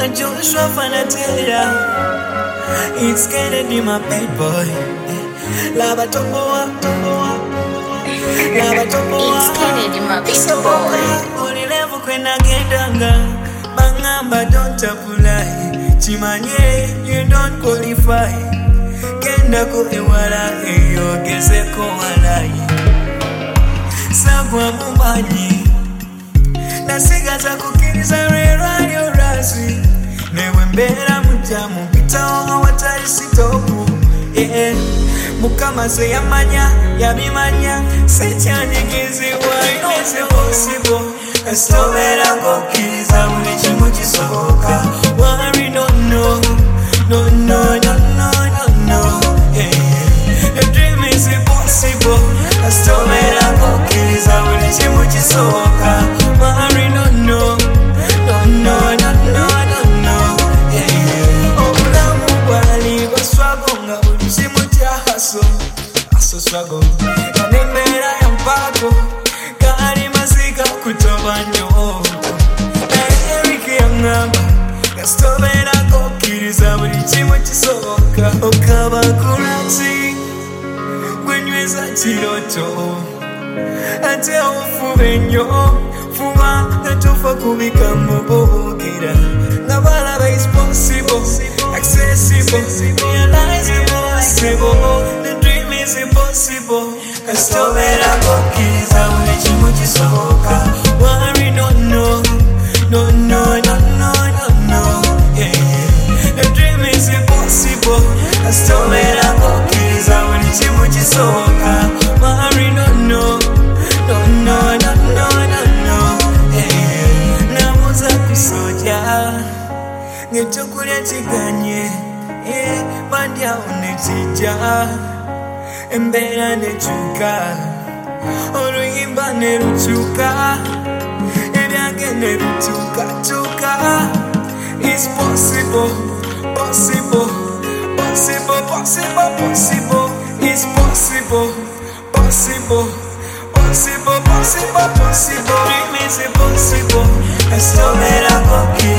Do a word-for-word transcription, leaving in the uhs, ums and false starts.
Joshua Fanatera. It's Kennedy, my bad boy. Lava Tomoa, Tomoa. Lava Tomoa. It's Kennedy, my bad boy. Only level when I get younger. Bangamba don't apply. Chimanye, you don't qualify. Kenda ko ewala eyo gese ko walai. Sagwa mubanyi. Nasigaza kukiriza radio rasi. Newe mbera mutamu pitaho watari sitopu. Eh, mukama se yamanya, yabimanya. Sechanyigizi wa is it possible? Estobera kukiriza uli chimu chisoka. Worry no no, no no no no no no. Yeah, the dream is impossible. Estobera kukiriza uli chimu chisoka. Worry no no, no no no no no no. Yeah, obulamu bwali baswagonga uli chimu cha haso, haso swago. Kanemera ya mpako, kari masika kutobanyo. Erike ya ngamba, kastobera kokiriza buli chimu chisoka. Okaba kurati, gwenyweza chiroto. Ate ofube nnyo, fuba natofa kubika mubogera. Nabalaba is possible, accessible, realizable, possible. The dream is impossible. Kastobera kokiriza buli chimu chisoka. Worry no no, no no no no no no. Yeah, the dream is impossible. Kastobera kokiriza buli chimu chisoka. Worry no no, no no no no no no. Yeah, namuza kusoja, ngechokulya chiganye. Yeah, bandya unechija, embera nechuka. Oluyimba neruchuka, ebyange neruchuka chuka. It's possible, possible, possible, possible, possible. It's possible, possible, possible, possible, possible. Dream is impossible. Estobera koki